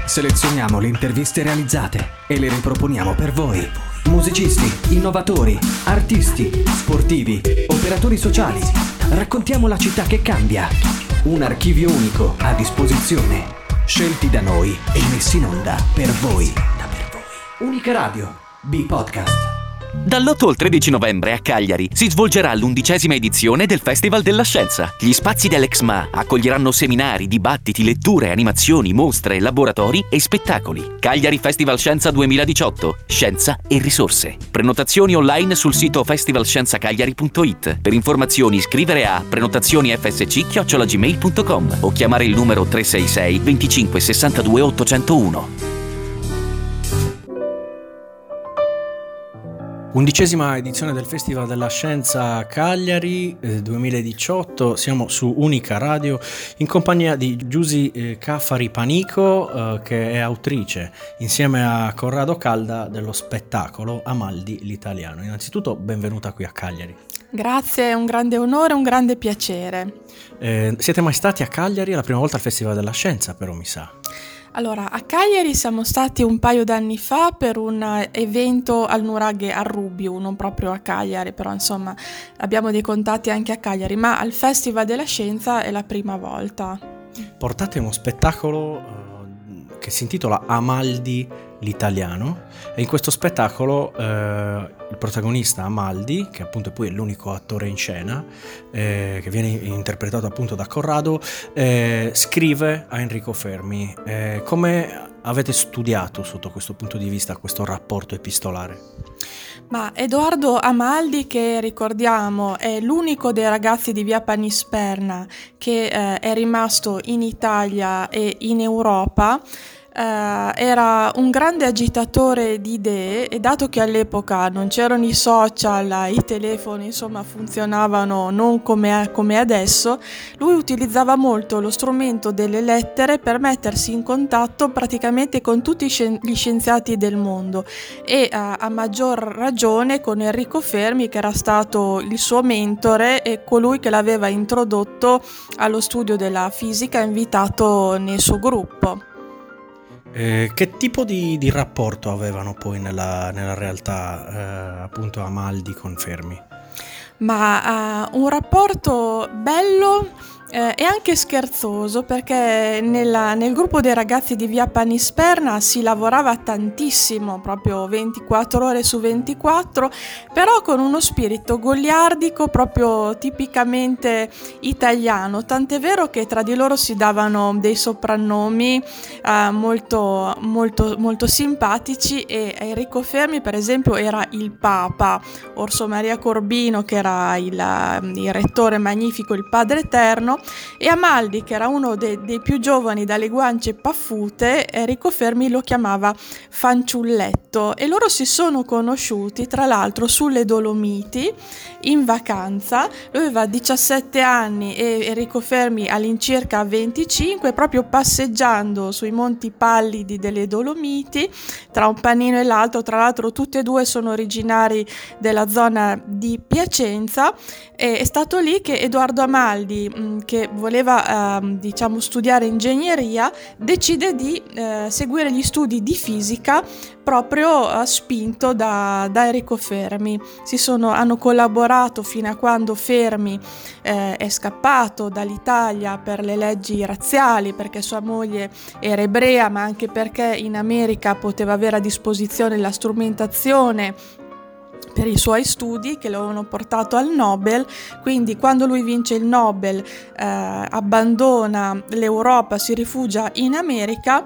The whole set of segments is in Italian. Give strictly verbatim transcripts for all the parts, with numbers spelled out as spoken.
Selezioniamo le interviste realizzate e le riproponiamo per voi. Musicisti, innovatori, artisti, sportivi, operatori sociali. Raccontiamo la città che cambia. Un archivio unico a disposizione. Scelti da noi e messi in onda per voi. Unica Radio, B-Podcast. Dall'otto al tredici novembre a Cagliari si svolgerà l'undicesima edizione del Festival della Scienza. Gli spazi dell'Exma accoglieranno seminari, dibattiti, letture, animazioni, mostre, laboratori e spettacoli. Cagliari Festival Scienza duemiladiciotto. Scienza e risorse. Prenotazioni online sul sito festivalscienzacagliari punto it. Per informazioni scrivere a prenotazioni f s c chiocciola gmail punto com o chiamare il numero tre sei sei venticinque sessantadue ottocentouno. Undicesima edizione del Festival della Scienza Cagliari eh, duemiladiciotto. Siamo su Unica Radio in compagnia di Giusy eh, Caffari Panico, eh, che è autrice insieme a Corrado Calda dello spettacolo Amaldi l'Italiano. Innanzitutto benvenuta qui a Cagliari. Grazie, è un grande onore, un grande piacere. Eh, siete mai stati a Cagliari? È la prima volta al Festival della Scienza, però mi sa. Allora, a Cagliari siamo stati un paio d'anni fa per un evento al Nuraghe a Rubiu, non proprio a Cagliari, però insomma abbiamo dei contatti anche a Cagliari, ma al Festival della Scienza è la prima volta. Portate uno spettacolo uh, che si intitola Amaldi l'Italiano, e in questo spettacolo uh, il protagonista Amaldi, che appunto poi è l'unico attore in scena, eh, che viene interpretato appunto da Corrado, eh, scrive a Enrico Fermi. Eh, come avete studiato sotto questo punto di vista questo rapporto epistolare? Ma Edoardo Amaldi, che ricordiamo è l'unico dei ragazzi di via Panisperna che eh, è rimasto in Italia e in Europa, Uh, era un grande agitatore di idee, e dato che all'epoca non c'erano i social, i telefoni insomma funzionavano non come, come adesso, lui utilizzava molto lo strumento delle lettere per mettersi in contatto praticamente con tutti gli scienziati del mondo, e uh, a maggior ragione con Enrico Fermi, che era stato il suo mentore e colui che l'aveva introdotto allo studio della fisica, invitato nel suo gruppo. Eh, che tipo di, di rapporto avevano poi nella, nella realtà eh, appunto Amaldi con Fermi? Ma uh, un rapporto bello eh, e anche scherzoso, perché nella, nel gruppo dei ragazzi di via Panisperna si lavorava tantissimo, proprio ventiquattro ore su ventiquattro, però con uno spirito goliardico proprio tipicamente italiano, tant'è vero che tra di loro si davano dei soprannomi eh, molto, molto, molto simpatici, e Enrico Fermi per esempio era il Papa, Orso Maria Corbino che era il, il rettore magnifico, il Padre Eterno, e Amaldi, che era uno dei, dei più giovani dalle guance paffute, Enrico Fermi lo chiamava fanciulletto, e loro si sono conosciuti tra l'altro sulle Dolomiti in vacanza. Lui aveva diciassette anni e Enrico Fermi all'incirca venticinque, proprio passeggiando sui monti pallidi delle Dolomiti tra un panino e l'altro. Tra l'altro tutti e due sono originari della zona di Piacenza, e è stato lì che Edoardo Amaldi, che voleva eh, diciamo studiare ingegneria, decide di eh, seguire gli studi di fisica proprio eh, spinto da, da Enrico Fermi. Si sono, hanno collaborato fino a quando Fermi eh, è scappato dall'Italia per le leggi razziali, perché sua moglie era ebrea, ma anche perché in America poteva avere a disposizione la strumentazione per i suoi studi che lo avevano portato al Nobel. Quindi quando lui vince il Nobel eh, abbandona l'Europa, si rifugia in America,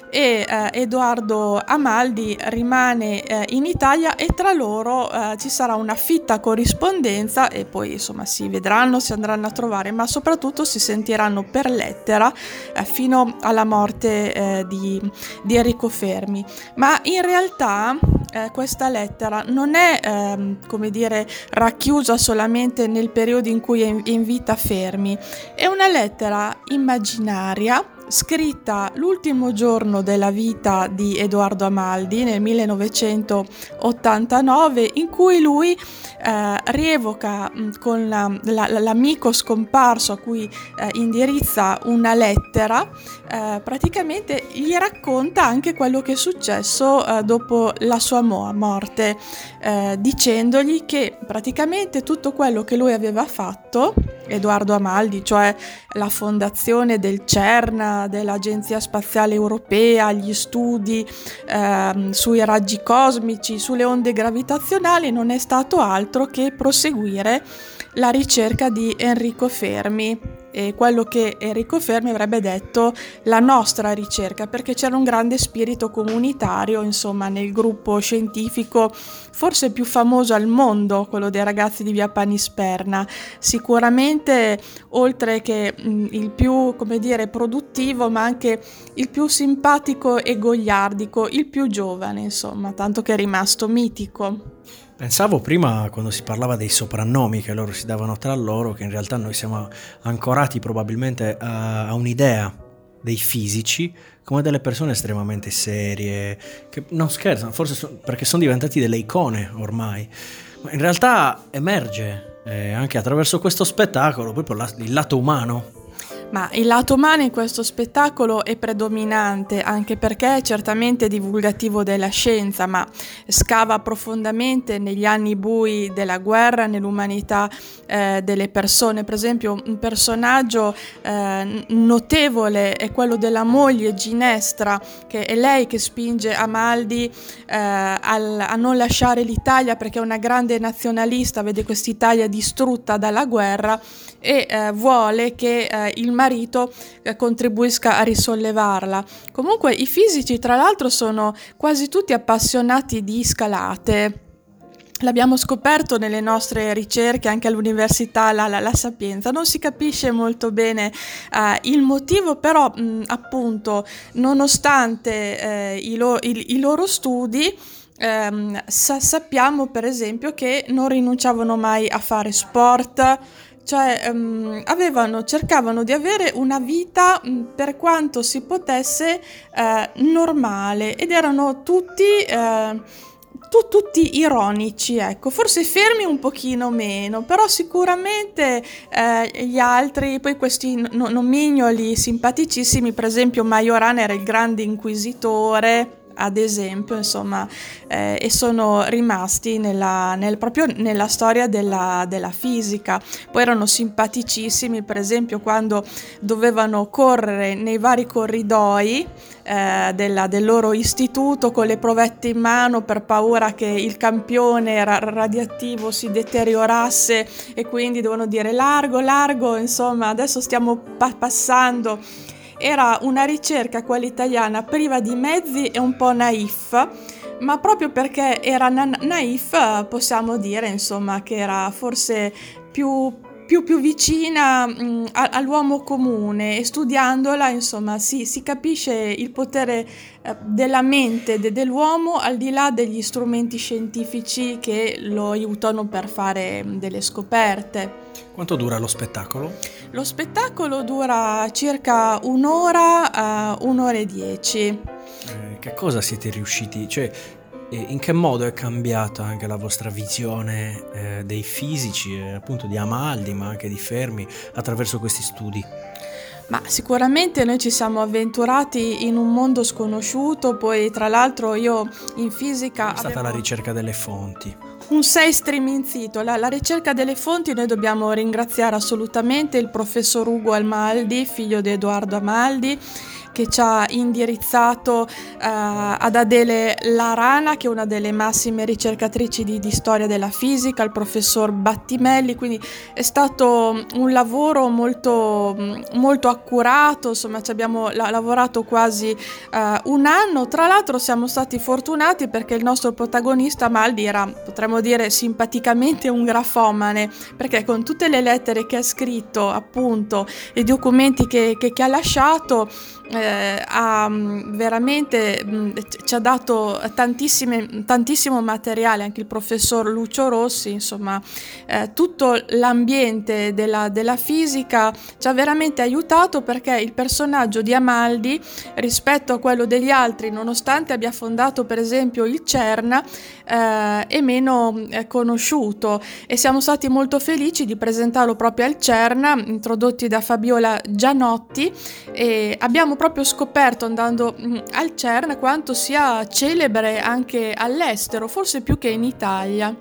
e eh, Edoardo Amaldi rimane eh, in Italia, e tra loro eh, ci sarà una fitta corrispondenza, e poi insomma si vedranno, si andranno a trovare, ma soprattutto si sentiranno per lettera eh, fino alla morte eh, di, di Enrico Fermi. Ma in realtà eh, questa lettera non è ehm, come dire racchiusa solamente nel periodo in cui è in, è in vita Fermi, è una lettera immaginaria scritta l'ultimo giorno della vita di Edoardo Amaldi nel millenovecentottantanove, in cui lui eh, rievoca mh, con la, la, l'amico scomparso a cui eh, indirizza una lettera, eh, praticamente gli racconta anche quello che è successo eh, dopo la sua mo- morte, eh, dicendogli che praticamente tutto quello che lui aveva fatto, Edoardo Amaldi, cioè la fondazione del CERN, dell'Agenzia Spaziale Europea, gli studi eh, sui raggi cosmici, sulle onde gravitazionali, non è stato altro che proseguire la ricerca di Enrico Fermi, e quello che Enrico Fermi avrebbe detto la nostra ricerca, perché c'era un grande spirito comunitario, insomma, nel gruppo scientifico forse più famoso al mondo, quello dei ragazzi di via Panisperna. Sicuramente, oltre che mh, il più, come dire, produttivo, ma anche il più simpatico e goliardico, il più giovane, insomma, tanto che è rimasto mitico. Pensavo prima, quando si parlava dei soprannomi che loro si davano tra loro, che in realtà noi siamo ancorati probabilmente a, a un'idea dei fisici come delle persone estremamente serie, che non scherzano, forse so, perché sono diventati delle icone ormai, ma in realtà emerge eh, anche attraverso questo spettacolo proprio la, il lato umano. Ma il lato umano in questo spettacolo è predominante, anche perché è certamente divulgativo della scienza, ma scava profondamente negli anni bui della guerra, nell'umanità eh, delle persone. Per esempio, un personaggio eh, notevole è quello della moglie Ginestra, che è lei che spinge Amaldi eh, al, a non lasciare l'Italia, perché è una grande nazionalista, vede quest'Italia distrutta dalla guerra e eh, vuole che eh, il marito eh, contribuisca a risollevarla. Comunque i fisici, tra l'altro, sono quasi tutti appassionati di scalate. L'abbiamo scoperto nelle nostre ricerche anche all'università La, la, la Sapienza. Non si capisce molto bene eh, il motivo, però mh, appunto, nonostante eh, i, lo, i, i loro studi, ehm, sa- sappiamo per esempio che non rinunciavano mai a fare sport. Cioè um, avevano, cercavano di avere una vita um, per quanto si potesse uh, normale, ed erano tutti, uh, tu, tutti ironici, ecco, forse Fermi un pochino meno, però sicuramente uh, gli altri, poi questi no, nomignoli simpaticissimi, per esempio Majorana era il grande inquisitore, ad esempio, insomma, eh, e sono rimasti nella, nel, proprio nella storia della, della fisica. Poi erano simpaticissimi, per esempio, quando dovevano correre nei vari corridoi eh, della, del loro istituto con le provette in mano per paura che il campione ra- radioattivo si deteriorasse, e quindi devono dire largo, largo, insomma, adesso stiamo pa- passando. Era una ricerca, quella italiana, priva di mezzi e un po' naif, ma proprio perché era na- naif possiamo dire, insomma, che era forse più, più, più vicina mh, all'uomo comune, e studiandola, insomma, si, si capisce il potere eh, della mente de- dell'uomo al di là degli strumenti scientifici che lo aiutano per fare delle scoperte. Quanto dura lo spettacolo? Lo spettacolo dura circa un'ora, uh, un'ora e dieci. Eh, che cosa siete riusciti, cioè eh, in che modo è cambiata anche la vostra visione eh, dei fisici, eh, appunto di Amaldi, ma anche di Fermi, attraverso questi studi? Ma sicuramente noi ci siamo avventurati in un mondo sconosciuto, poi tra l'altro io in fisica è stata avevo la ricerca delle fonti. un sei striminzito. La, la ricerca delle fonti, noi dobbiamo ringraziare assolutamente il professor Ugo Amaldi, figlio di Edoardo Amaldi, che ci ha indirizzato uh, ad Adele Larana, che è una delle massime ricercatrici di, di storia della fisica, il professor Battimelli, quindi è stato un lavoro molto, molto accurato, insomma ci abbiamo la, lavorato quasi uh, un anno. Tra l'altro siamo stati fortunati perché il nostro protagonista Amaldi era, potremmo dire simpaticamente, un grafomane, perché con tutte le lettere che ha scritto, appunto, e i documenti che, che, che ha lasciato, eh, ha veramente mh, ci ha dato tantissime, tantissimo materiale, anche il professor Lucio Rossi, insomma eh, tutto l'ambiente della, della fisica ci ha veramente aiutato, perché il personaggio di Amaldi rispetto a quello degli altri, nonostante abbia fondato per esempio il CERN, eh, è meno eh, conosciuto, e siamo stati molto felici di presentarlo proprio al CERN, introdotti da Fabiola Gianotti, e abbiamo proprio scoperto andando mh, al CERN quanto sia celebre anche all'estero, forse più che in Italia.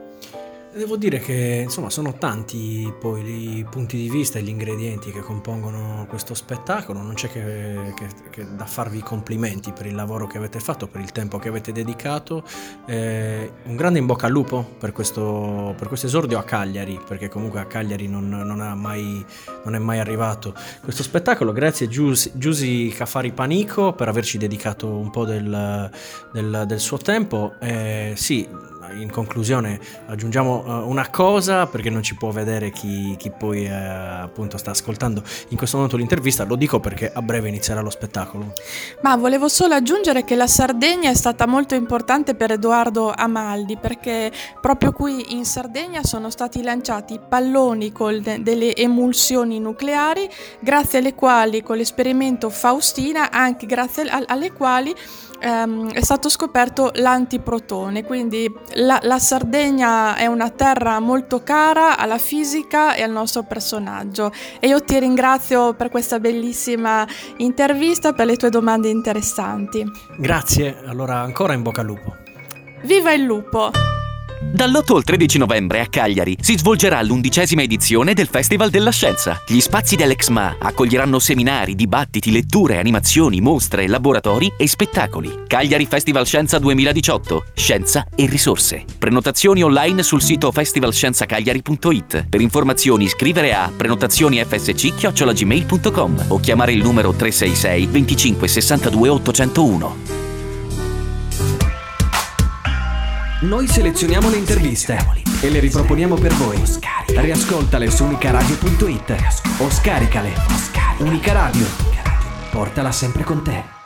Devo dire che insomma sono tanti poi i punti di vista e gli ingredienti che compongono questo spettacolo, non c'è che, che, che da farvi i complimenti per il lavoro che avete fatto, per il tempo che avete dedicato, eh, un grande in bocca al lupo per questo, per questo esordio a Cagliari, perché comunque a Cagliari non, non, ha mai, non è mai arrivato questo spettacolo. Grazie Giusy, Giusy Caffari Panico per averci dedicato un po' del, del, del suo tempo. Eh, sì, in conclusione aggiungiamo uh, una cosa, perché non ci può vedere chi, chi poi uh, appunto sta ascoltando in questo momento l'intervista, lo dico perché a breve inizierà lo spettacolo. Ma volevo solo aggiungere che la Sardegna è stata molto importante per Edoardo Amaldi, perché proprio qui in Sardegna sono stati lanciati palloni con de- delle emulsioni nucleari, grazie alle quali, con l'esperimento Faustina, anche grazie a- alle quali Um, è stato scoperto l'antiprotone. Quindi la, la Sardegna è una terra molto cara alla fisica e al nostro personaggio, e io ti ringrazio per questa bellissima intervista, per le tue domande interessanti. Grazie, allora ancora in bocca al lupo. Viva il lupo! Dall'otto al tredici novembre a Cagliari si svolgerà l'undicesima edizione del Festival della Scienza. Gli spazi dell'Exma accoglieranno seminari, dibattiti, letture, animazioni, mostre, laboratori e spettacoli. Cagliari Festival Scienza duemiladiciotto. Scienza e risorse. Prenotazioni online sul sito festivalscienzacagliari punto it. Per informazioni scrivere a prenotazioni.fsc chiocciola gmail punto com o chiamare il numero tre sei sei venticinque sessantadue ottocentouno. Noi selezioniamo le interviste e le riproponiamo per voi. Riascoltale su unicaradio punto it o scaricale. Unica Radio. Portala sempre con te.